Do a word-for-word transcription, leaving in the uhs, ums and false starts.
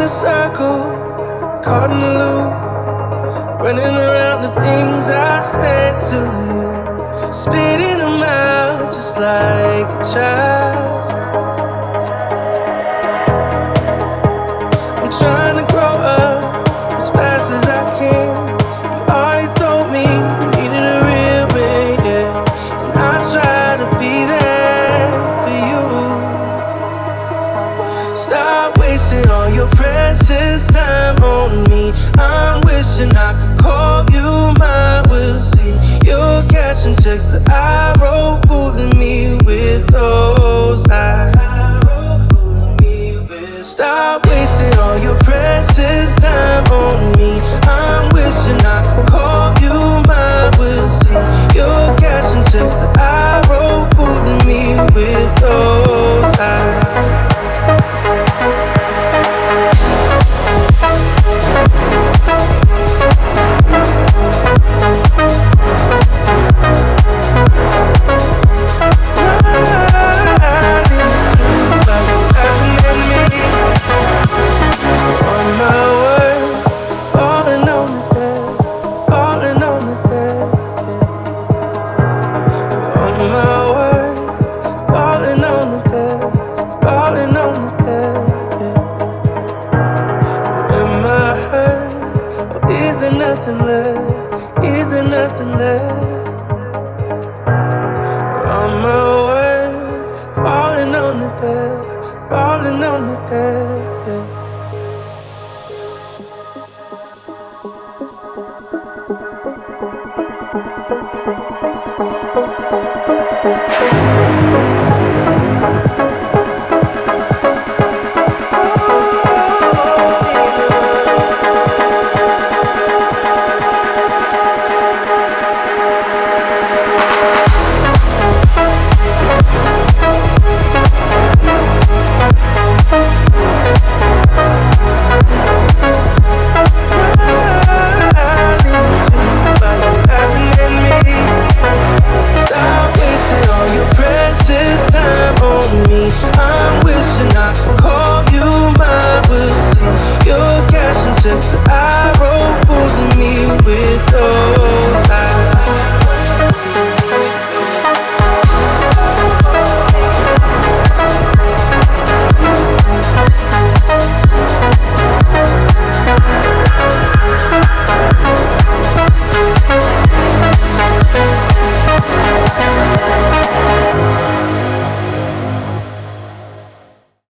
a circle, caught in a loop, running around the things I said to you, spitting them out just like a child. I'm trying to grow up as fast as I can. You already told me you needed a real man, yeah, and I try to be there for you. Stop wasting all your precious time on me. I'm wishing I could call you mine. We'll see. You're cashing checks that I wrote, fooling me with those eyes. Stop wasting all your precious time on me. I'm wishing I could call you mine. We'll see. You're cashing checks that I wrote, fooling me with those eyes. Checks that I wrote, fooling me with those.